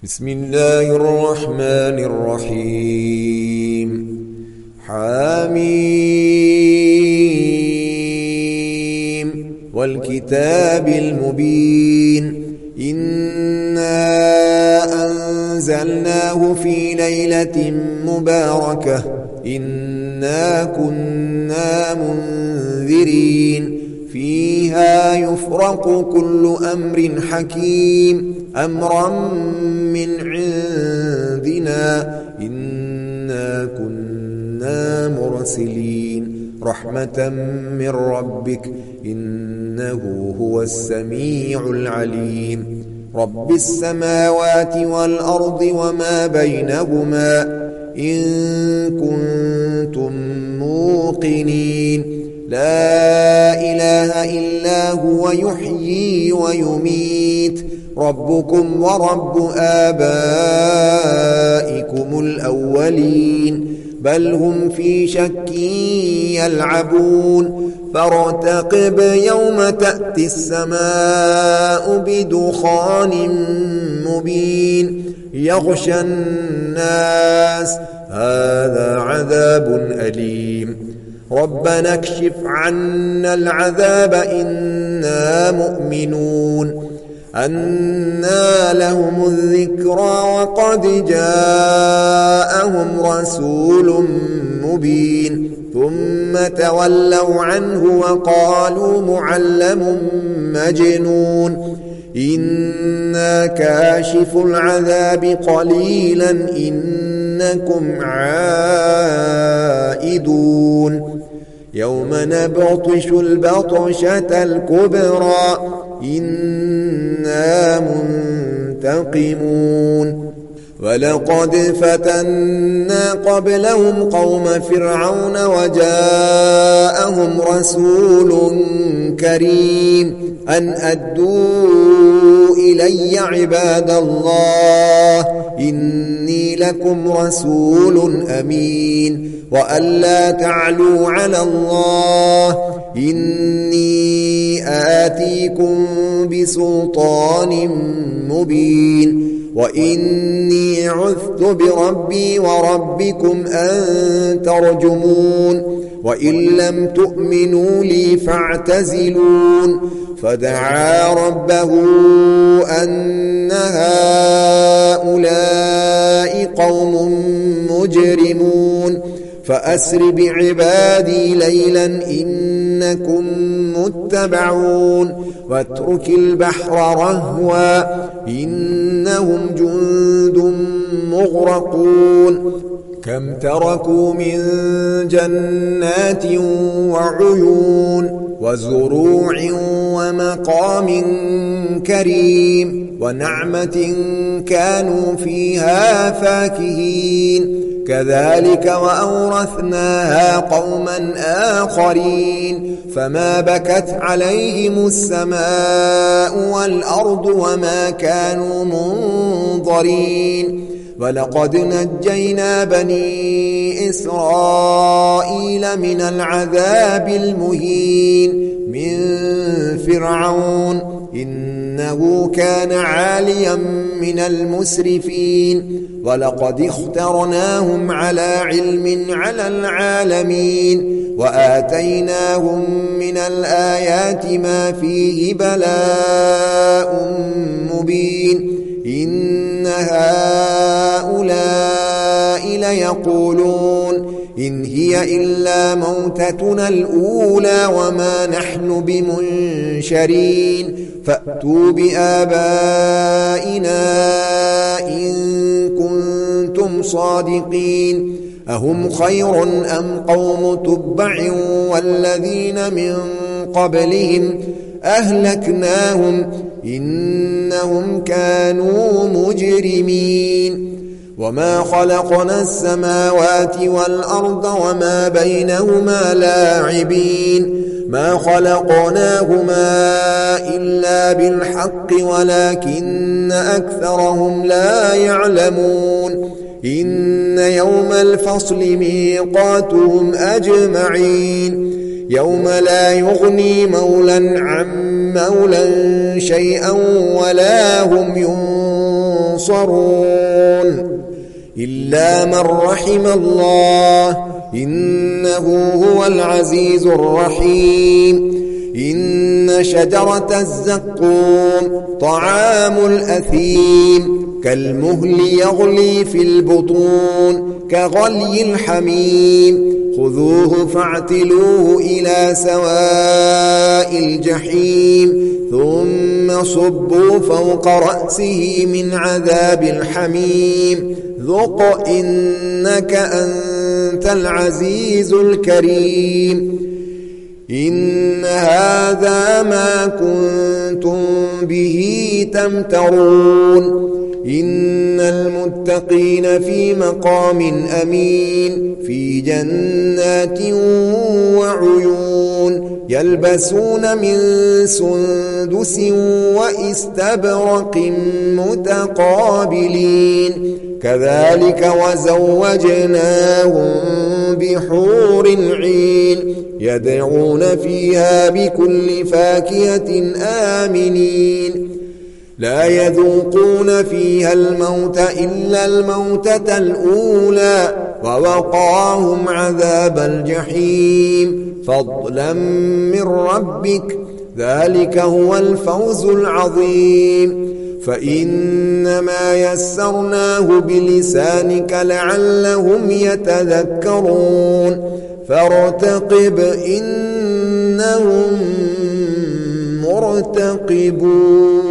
بسم الله الرحمن الرحيم حميم والكتاب المبين إنا أنزلناه في ليلة مباركة إنا كنا منذرين فيها يفرق كل أمر حكيم أمرا من عندنا إنا كنا مرسلين رحمة من ربك إنه هو السميع العليم رب السماوات والأرض وما بينهما إن كنتم موقنين لا إله إلا هو يحيي ويميت ربكم ورب آبائكم الأولين بل هم في شك يلعبون فارتقب يوم تأتي السماء بدخان مبين يغشى الناس هذا عذاب أليم ربنا اكشف عنا العذاب إنا مؤمنون أنى لهم الذكرى وقد جاءهم رسول مبين ثم تولوا عنه وقالوا معلم مجنون إنا كاشف العذاب قليلا إنكم عائدون يوم نبطش البطشة الكبرى إنا منتقمون ولقد فتنا قبلهم قوم فرعون وجاءهم رسول كريم أن أدوا إلي عباد الله إني لكم رسول أمين وأن لا تعلوا على الله إني آتيكم بسلطان مبين وإني عذت بربي وربكم أن ترجمون وإن لم تؤمنوا لي فاعتزلون فدعا ربه أن هؤلاء قوم مجرمون فأسر بعبادي ليلا إنكم متبعون واترك البحر رهوا إنهم جند مغرقون كم تركوا من جنات وعيون وزروع ومقام كريم ونعمة كانوا فيها فاكهين كذلك وأورثناها قوما آخرين فما بكت عليهم السماء والأرض وما كانوا منظرين ولقد نجينا بني إسرائيل من العذاب المهين من فرعون إنه كان عاليا من المسرفين ولقد اخترناهم على علم على العالمين وآتيناهم من الآيات ما فيه بلاء مبين إن هؤلاء ليقولون إن هي إلا موتتنا الأولى وما نحن بمنشرين فأتوا بآبائنا إن كنتم صادقين أهم خير أم قوم تبع والذين من قبلهم أهلكناهم إنهم كانوا مجرمين وما خلقنا السماوات والأرض وما بينهما لاعبين ما خلقناهما إلا بالحق ولكن أكثرهم لا يعلمون إن يوم الفصل ميقاتهم أجمعين يوم لا يغني مولا عن مولا شيئا ولا هم ينصرون ينصرون إلا من رحم الله إنه هو العزيز الرحيم إن شجرة الزقوم طعام الأثيم كالمهل يغلي في البطون كغلي الحميم خذوه فاعتلوه إلى سواء الجحيم ثم صبوا فوق رأسه من عذاب الحميم ذق إنك أنت العزيز الكريم إن هذا ما كنتم به تمترون إن المتقين في مقام أمين في جنات وعيون يلبسون من سندس وإستبرق متقابلين كذلك وزوجناهم بحور عين يدعون فيها بكل فاكهة آمنين لا يذوقون فيها الموت إلا الموتة الأولى ووقاهم عذاب الجحيم فضلا من ربك ذلك هو الفوز العظيم فإنما يسرناه بلسانك لعلهم يتذكرون فارتقب إنهم مرتقبون.